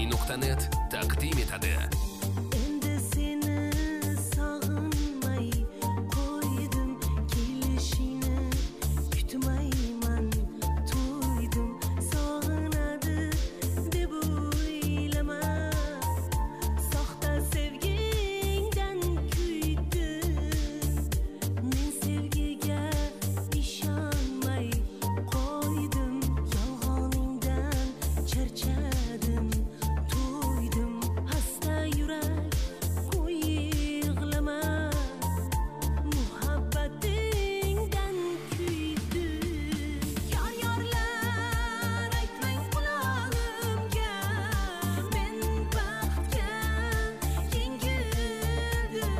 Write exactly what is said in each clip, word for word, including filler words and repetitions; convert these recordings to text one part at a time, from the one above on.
beruniy nuqta net taqdim etadi. Endi seni sog'inmay qo'ydim, kelishini kutmayman, to'ydim. Sog'inadi deb o'ylama, soxta sevgingdan kuydim. Men sevgiga ishonmay qo'ydim, yolg'oningdan charchadim, to'ydim. Hasta yurak qo'y yig'lama, muhabbatingdan kuydim. Yor yorlar aytmang qulog'imga, men baxtga yengildim.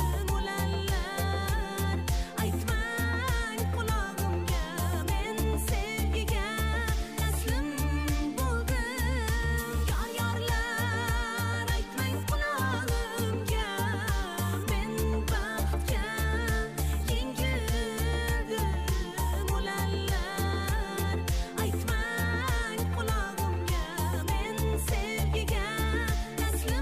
Ulallar aytmang qulog'imga, men sevgiga taslim bo'ldim. Yor yorlar aytmang qulog'imga, men baxtga yengildim. Ulallar aytmang qulog'imga, men sevgiga taslim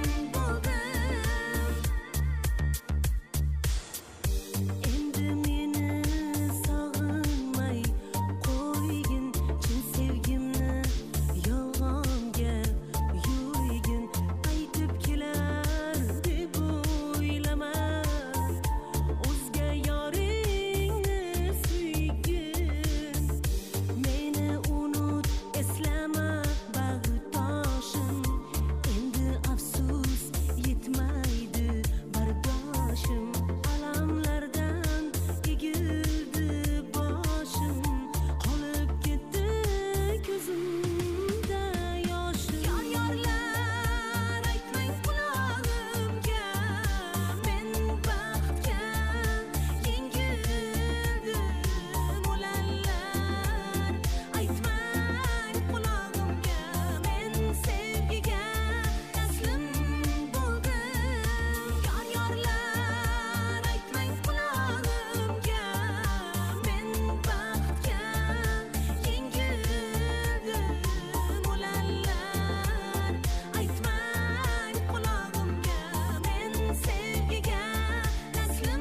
bo'ldim. Endi meni sog'inmay qo'ygin, chin sevgimni yolg'onga yo'ygin. Aytib kelar deb o'ylama, o'zga yoringni suygin. Meni unut, eslama bag'ritoshim, endi afsus yetmaydi bardoshim. Alamlardan egildi boshim, qolib ketdi ko'zimda yoshim. Yor yorlar aytmang qulog'imga, men baxtga yengildim. Ulallar aytmang qulog'imga, men sevgiga taslim bo'ldim. Yor yorlar aytmang qulog'imga, men baxtga yengildim. Ulallar aytmang qulog'imga, men sevgiga taslim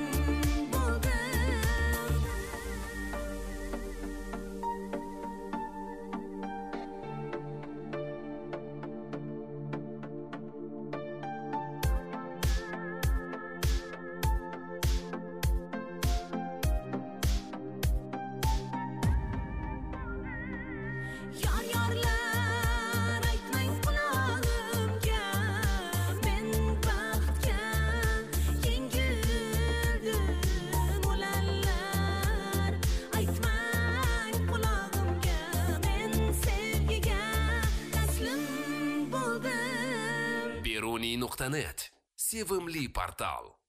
bo'ldim. Yor yorlar aytmang qulog'imga, men baxtga yengildim. Ulallar aytmang qulog'imga, men sevgiga taslim bo'ldim. beruniy nuqta net sevimli portal.